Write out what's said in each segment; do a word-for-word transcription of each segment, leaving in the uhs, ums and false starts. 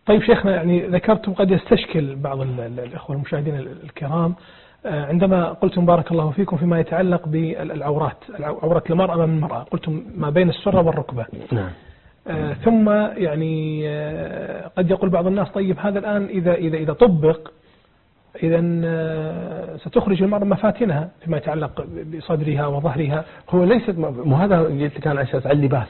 طيب شيخنا، يعني ذكرتم قد يستشكل بعض الأخوة المشاهدين الكرام عندما قلتم بارك الله فيكم فيما يتعلق بالعورات، عورة المرأة أمام المرأة، قلتم ما بين السرة والركبة. نعم. آه ثم يعني آه قد يقول بعض الناس طيب هذا الآن إذا إذا إذا طبق إذا آه ستخرج المرأة مفاتنها فيما يتعلق بصدرها وظهرها. هو ليست مو هذا قلت كان على أساس اللباس،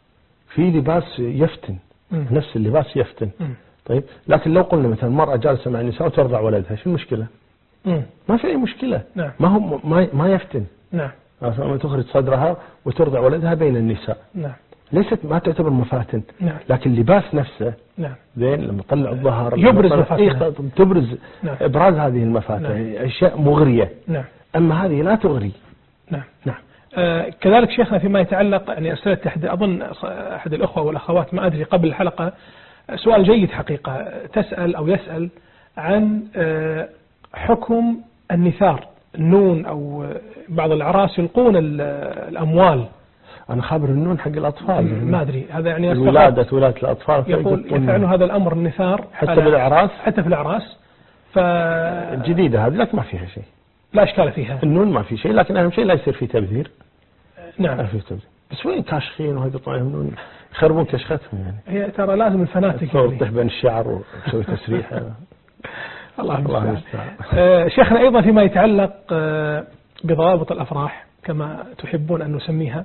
في لباس يفتن، م. نفس اللباس يفتن. م. طيب لكن لو قلنا مثلا المرأة جالسة مع النساء وترضع ولدها، شو المشكلة؟ م. ما في أي مشكلة. نعم. ما هو ما ما يفتن. نعم. تخرج صدرها وترضع ولدها بين النساء. نعم. ليست ما تعتبر مفاتن. نعم. لكن اللباس نفسه نعم. زين لما تطلع الظهر يبرز مفاتن، تبرز. نعم. ابراز هذه المفاتن. نعم. اشياء مغرية. نعم. اما هذه لا تغري. نعم. نعم. آه كذلك شيخنا فيما يتعلق يعني أسئلة أحد أظن أحد الأخوة والأخوات ما أدري قبل الحلقة سؤال جيد حقيقة، تسأل أو يسأل عن آه حكم النثار، النون أو بعض الأعراس يلقون الأموال. أنا خابر النون حق الأطفال، ما أدري هذا يعني ولادة ولادة الأطفال يقول يفعلون هذا الأمر النثار حتى بالأعراس، حتى في الأعراس. ف جديدة هذه لكن ما فيها شيء، لا إشكال فيها. النون ما في شيء، لكن أهم شيء لا يصير فيه تبذير. نعم. ما في تبذير، بس وين كاشخين وهذي طايهم نون يخربون كشختهم يعني. هي ترى لازم الفناتق تطيح بين الشعر وتسوي تسريحة. الله المستعان. آه شيخنا أيضا فيما يتعلق آه بضوابط الأفراح كما تحبون أن نسميها،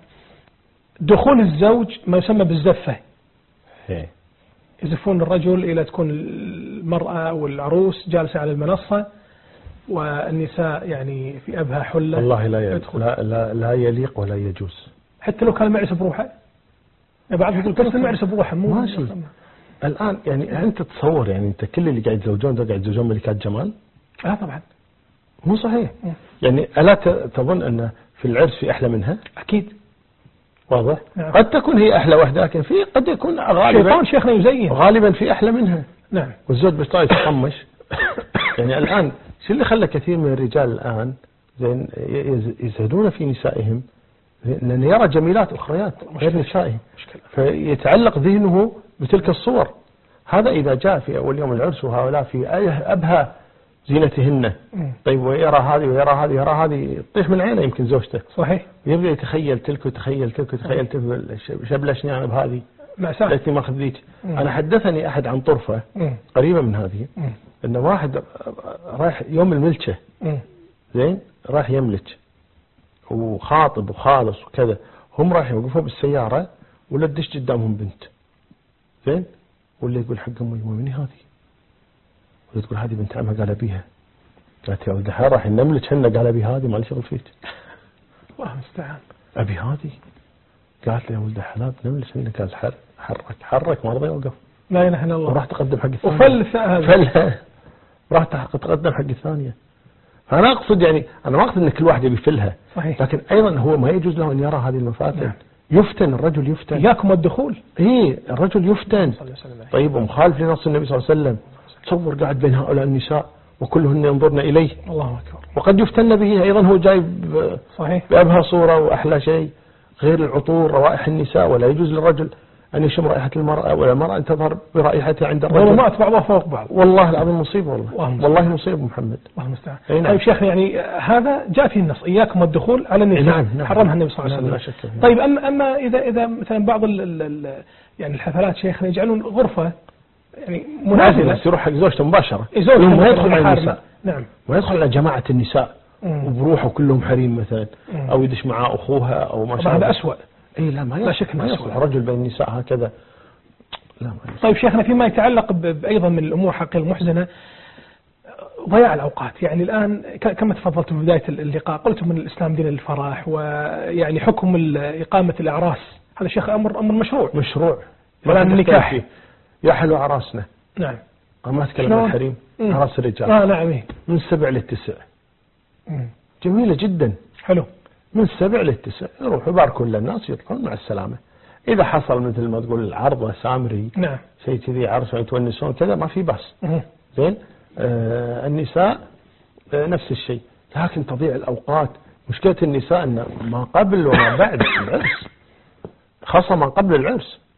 دخول الزوج ما يسمى بالزفة. هي. يزفون الرجل إلى تكون المرأة والعروس جالسة على المنصة والنساء يعني في أبها حلة. والله لا يدخل. لا, لا, لا يليق ولا يجوز، حتى لو كان معرس بروحه. بعض يقول بس المعرس بروحه مو ماشي. الآن يعني أنت تصور يعني أنت كل اللي قاعد يتزوجون ده قاعد يتزوجون ملكات جمال؟ لا طبعا مو صحيح. م. يعني ألا تظن أن في العرس في أحلى منها؟ أكيد. واضح. نعم. قد تكون هي أحلى واحدة، لكن في قد يكون غالبا شيطان شيخنا يزين، غالبا في أحلى منها. نعم. والزوج بيطايف يطمش. يعني الآن شو اللي خلى كثير من الرجال الآن زين يزهدون في نسائهم؟ لأن يرى جميلات أخريات غير نسائهم، فيتعلق ذهنه بتلك الصور. هذا إذا جاء في أول يوم العرس وهؤلاء في أبهى زينتهن، طيب ويرى هذه ويرى هذه يرى هذه تطيح من عينه يمكن زوجته. صحيح. يبدأ يتخيل تلك ويتخيل تلك ويتخيل تلك، شبلشني أنا بهذه مأساة التي ما خذيت. أنا حدثني أحد عن طرفة قريبة من هذه، إنه واحد رايح يوم الملكة زين راح يملك وخاطب وخالص وكذا، هم راح يوقفوا بالسيارة ولا تدش قدامهم بنت زين، ولا يقول حق أمي مني هذه، ولا تقول هذه بنت عمها قال أبيها، قالت يا ولد الحين راح نملك حنا قال أبي هذه ما لي شغل فيك. الله المستعان. أبي هذه، قالت له يا ولد الحلال نملك حنا، قال حرك حرك حرك ما رضى يوقف. لا إله إلا الله. وراح تقدم حق الثانية. وفل هذا. فل راح تقدم حق الثانية. فأنا أقصد يعني أنا ما أقصد أن كل واحد يبيفلها، صحيح. لكن أيضا هو ما يجوز له أن يرى هذه المفاتن. نعم. يفتن الرجل يفتن. إياكم الدخول. إيه الرجل يفتن. طيب ومخالف لنص النبي صلى الله عليه وسلم. تصور قاعد بين هؤلاء النساء وكلهن ينظرن إليه. الله أكبر. وقد يفتن به أيضا، هو جايب صحيح بأبهى صورة وأحلى شيء، غير العطور روائح النساء، ولا يجوز للرجل أن يشم رائحة المرأة ولا المرأة أن تظهر برائحتها عند الرجل. والله بعضها فوق بعض. والله العظيم مصيبة والله. والله, والله مصيبة محمد. الله المستعان. نعم. طيب شيخ يعني هذا جاء في النص إياكم الدخول على النساء. نعم. نعم. حرمها النبي صلى الله عليه وسلم. نعم. نعم. طيب أما أما إذا إذا مثلا بعض ال ال يعني الحفلات شيخنا يجعلون غرفة يعني منعزلة يروح حق زوجته مباشرة، زوجته ما يدخل على النساء. نعم. ما يدخل على جماعة النساء وبروحه كلهم حريم مثلا، مم. أو يدش معاه أخوها أو ما شابه. هذا أسوأ. اي لا ما لا شك ما يصلح رجل بين النساء هكذا. لا ما يصلح. طيب شيخنا فيما يتعلق أيضا من الأمور حق المحزنة ضياع الأوقات، يعني الآن كما تفضلت في بداية اللقاء قلتم من الإسلام دين الفرح، ويعني حكم إقامة الأعراس هذا شيخ أمر أمر مشروع مشروع ولا النكاح يا حلو عراسنا. نعم. ما أتكلم عن الحريم، عراس الرجال. آه نعم. من السبع للتسع. مم. جميلة جدا. حلو. من السبع للتسع يروحوا يباركون للناس يطلعون مع السلامة. إذا حصل مثل ما تقول العرضة سامري، نعم، شيء كذي عرس يتونسون كذا ما في بس. زين. آه النساء آه نفس الشيء، لكن تضيع الأوقات. مشكلة النساء أن ما قبل وما بعد العرس، خاصة ما قبل العرس،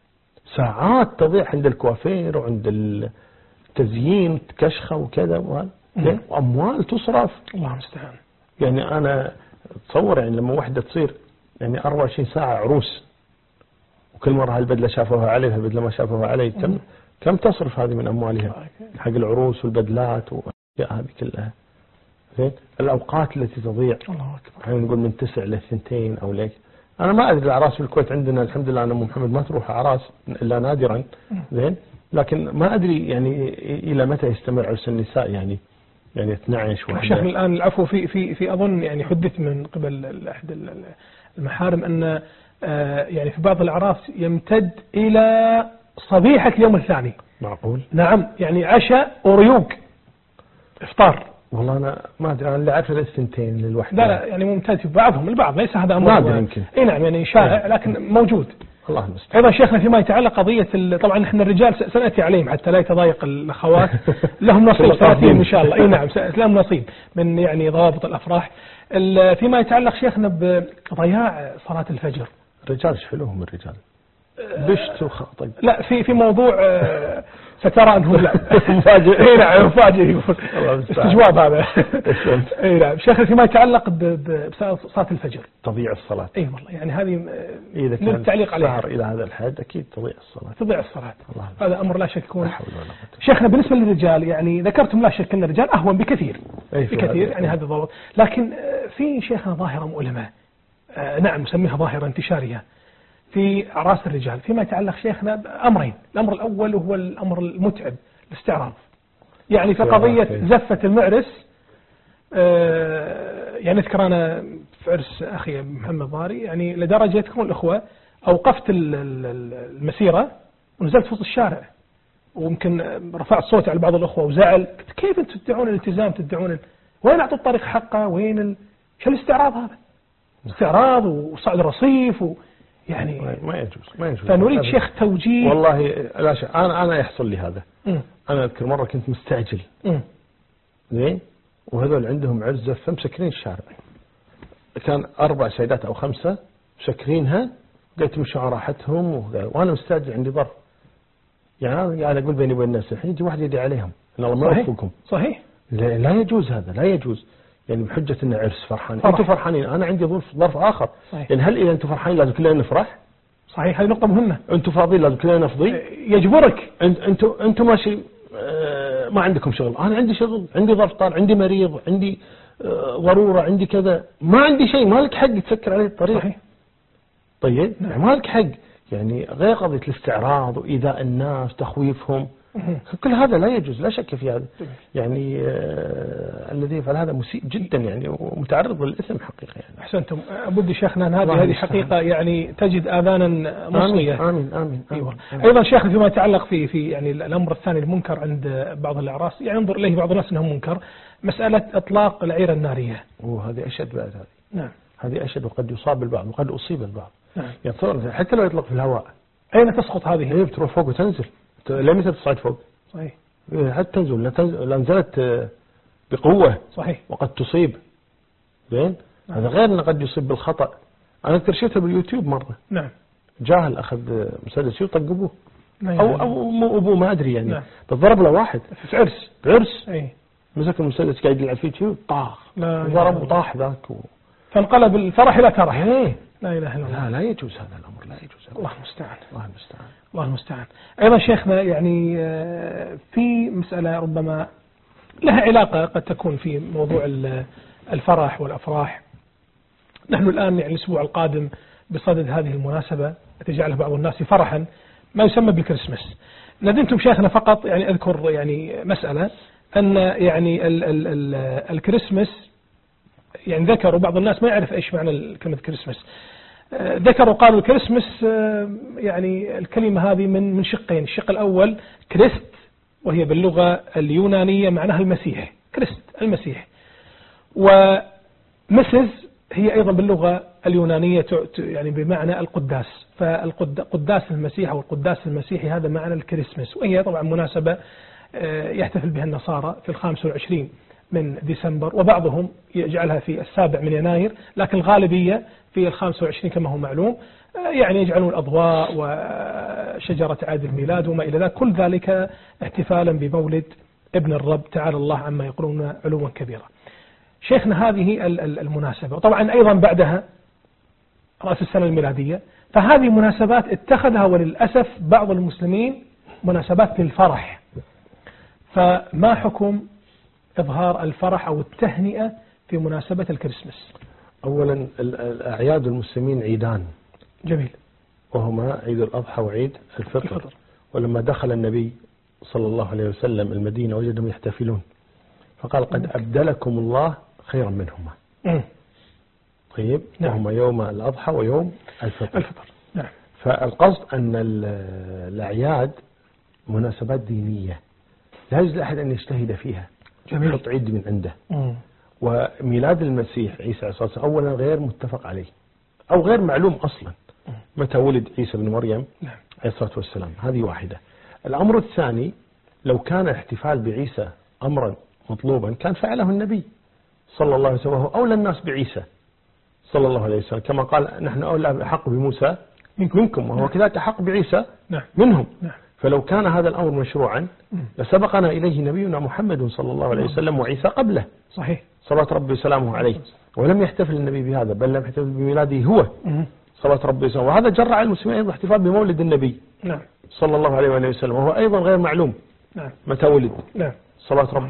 ساعات تضيع عند الكوافير وعند التزيين كشخة وكذا وهذا، وأموال تصرف. الله المستعان. يعني أنا تصور يعني لما واحدة تصير يعني أربعة وعشرين ساعة عروس، وكل مرة هالبدلة شافوها علي هالبدلة ما شافوها علي، كم كم تصرف هذه من أموالها حق العروس والبدلات والأشياء هذه كلها. زين الأوقات التي تضيع، الله أكبر، يعني نقول من تسع لثنتين أو ليك. أنا ما أدري الأعراس في الكويت عندنا الحمد لله أنا أم محمد ما تروح أعراس إلا نادرا، زين لكن ما أدري يعني إلى متى يستمر عرس النساء، يعني يعني اثني عشر واحد. شيخ الآن العفو في في في أظن يعني حدث من قبل أحد المحارم أن يعني في بعض الأعراس يمتد إلى صبيحة اليوم الثاني. معقول؟ نعم، يعني عشاء وريوق إفطار. والله أنا ما أدري، أنا اللي أعرف الثنتين للوحدة. لا لا يعني ممتد في بعضهم البعض، ليس هذا أمر نادر يمكن. إي نعم يعني شائع لكن موجود. الله المستعان. أيضا شيخنا فيما يتعلق قضية طبعا نحن الرجال سنأتي عليهم حتى لا يتضايق الأخوات، لهم نصيب سنأتي إن شاء الله. إي نعم لهم نصيب من يعني ضوابط الأفراح. فيما يتعلق شيخنا بضياع صلاة الفجر. الرجال ايش حلوهم الرجال؟ بشت وخاطب. لا في في موضوع سترى انهم لا مفاجئ. اي نعم مفاجئ استجواب هذا. اي نعم شيخ فيما يتعلق بصلاة الفجر تضيع الصلاة. اي والله يعني هذه إذا كان التعليق عليها الى هذا الحد اكيد تضيع الصلاة. تضيع الصلاة. هذا امر لا شك يكون. لا حول ولا قوة. شيخنا بالنسبة للرجال يعني ذكرتم لا شك ان الرجال اهون بكثير بكثير يعني هذا ضابط، لكن في شيخنا ظاهرة مؤلمة نعم نسميها ظاهرة انتشارية في أعراس الرجال فيما يتعلق شيخنا بأمرين. الأمر الأول هو الأمر المتعب الاستعراض، يعني في قضية زفة المعرس. يعني أذكر أنا في عرس أخي محمد ضاري يعني لدرجة تكون الأخوة أوقفت المسيرة ونزلت في وسط الشارع، ويمكن رفعت صوتي على بعض الأخوة وزعل، قلت كيف أنتم تدعون الالتزام تدعون وين أعطوا الطريق حقه وين ال... شو الاستعراض هذا؟ استعراض وصعد رصيف و... يعني ما يجوز ما يجوز. فنريد شيخ توجيه. والله لا شيء انا انا يحصل لي هذا. م. انا اذكر مره كنت مستعجل زين وهذول عندهم عزه فمسكرين الشارع، كان اربع سيدات او خمسه مسكرينها قلت مشوا على راحتهم وانا مستعجل عندي ظرف، يعني انا قاعد اقول بيني وبين الناس الحين يجي واحد يدي عليهم ان الله ما يوفقكم. صحيح لا, لا يجوز هذا لا يجوز، يعني بحجة إنه عرس فرحان أنتم فرحانين أنا عندي ظرف ظرف آخر. صحيح. يعني هل إذا أنتم فرحانين لازم كلنا نفرح؟ صحيح هذه نقطة مهمة. أنتم فاضيين لازم كلنا نفضي؟ يجبرك. أنت أنتم أنتم ماشي آه ما عندكم شغل، أنا عندي شغل، عندي ظرف طال، عندي مريض، عندي آه ضرورة، عندي كذا، ما عندي شيء، ما لك حق تسكر عليه الطريق. صحيح. طيب نعم. ما لك حق، يعني غير قضية الاستعراض وإيذاء الناس تخويفهم كل هذا لا يجوز لا شك في هذا. يعني آه الذي يفعل هذا مسيء جدا يعني ومتعرض للإثم حقيقة. يعني أحسنتم أبدي شيخنا هذه هذه حقيقة يعني تجد آذانا مصغية. آمين آمين, آمين, آمين. أيضا شيخنا فيما يتعلق في في يعني الأمر الثاني المنكر عند بعض الأعراس يعني ينظر إليه بعض الناس أنه منكر، مسألة إطلاق العيرة النارية. وهذه أشد بعد هذه. نعم هذه أشد وقد يصاب البعض وقد أصيب البعض. نعم. يعني حتى لو يطلق في الهواء أين تسقط هذه؟ هي بتروح فوق وتنزل، لا متى تصعد فوق. صحيح. حتى تنزل لا نزلت بقوة. صحيح. وقد تصيب. زين. نعم. هذا غير أنه قد يصيب بالخطأ. أنا أذكر شفته باليوتيوب مرة. نعم. جاهل أخذ مسدس يطق أبوه. نعم. أو أو مو أبوه ما أدري يعني. نعم. ضرب له واحد في عرس. عرس. أي. مسك المسدس قاعد يلعب فيه شيء طاخ. ضرب وطاح ذاك. و... فانقلب الفرح إلى ترح. إيه. لا إله إلا الله. لا لا يجوز هذا الأمر لا يجوز. الله المستعان. الله المستعان. الله المستعان. أيضا شيخنا يعني في مسألة ربما لها علاقة قد تكون في موضوع الفرح والأفراح. نحن الآن يعني الأسبوع القادم بصدد هذه المناسبة تجعله بعض الناس فرحا ما يسمى بالكريسماس. ندمتم شيخنا فقط يعني أذكر يعني مسألة أن يعني ال ال ال الكريسماس يعني ذكروا بعض الناس ما يعرف إيش معنى كلمة كريسماس. ذكروا قالوا الكريسماس يعني الكلمة هذه من من شقين، الشق الأول كريست وهي باللغة اليونانية معناها المسيح، كريست المسيح، ومسز هي أيضا باللغة اليونانية يعني بمعنى القداس، فالقداس المسيح أو القداس المسيحي هذا معنى الكريسماس، وهي طبعا مناسبة يحتفل بها النصارى في الخامس والعشرين من ديسمبر، وبعضهم يجعلها في السابع من يناير، لكن الغالبية في الخامس والعشرين كما هو معلوم. يعني يجعلون أضواء وشجرة عيد الميلاد وما إلى ذلك، كل ذلك احتفالا بمولد ابن الرب تعالى الله عما يقولون علوا كبيرا. شيخنا هذه المناسبة، وطبعا أيضا بعدها رأس السنة الميلادية، فهذه مناسبات اتخذها وللأسف بعض المسلمين مناسبات للفرح. فما حكم إظهار الفرح أو التهنئة في مناسبة الكريسماس؟ أولا الأعياد المسلمين عيدان، جميل، وهما عيد الأضحى وعيد الفطر. الفطر. ولما دخل النبي صلى الله عليه وسلم المدينة وجدهم يحتفلون، فقال قد أبدلكم الله خيرا منهما. م. طيب، نعم. وهما يوم الأضحى ويوم الفطر. الفطر. نعم. فالقصد أن الأعياد مناسبات دينية لا يجوز لأحد أن يجتهد فيها. جميل. يحط عيد من عنده. م. وميلاد المسيح عيسى عليه الصلاة والسلام أولا غير متفق عليه أو غير معلوم أصلا متى ولد عيسى بن مريم عليه الصلاة والسلام. هذه واحدة. الأمر الثاني، لو كان الاحتفال بعيسى أمرا مطلوبا كان فعله النبي صلى الله عليه وسلم، وهو أولى الناس بعيسى صلى الله عليه وسلم، كما قال نحن أولى حق بموسى منكم، وهو كذلك حق بعيسى منهم. فلو كان هذا الأمر مشروعا لسبقنا إليه نبينا محمد صلى الله عليه وسلم وعيسى قبله. صحيح، صلاة ربي وسلامه عليه. ولم يحتفل النبي بهذا، بل لم يحتفل بميلاده هو صلاة ربي وسلامه، وهذا جرى على المسلمين أيضا احتفال بمولد النبي صلى الله عليه وسلم، وهو أيضا غير معلوم متى ولد. صلاة ربي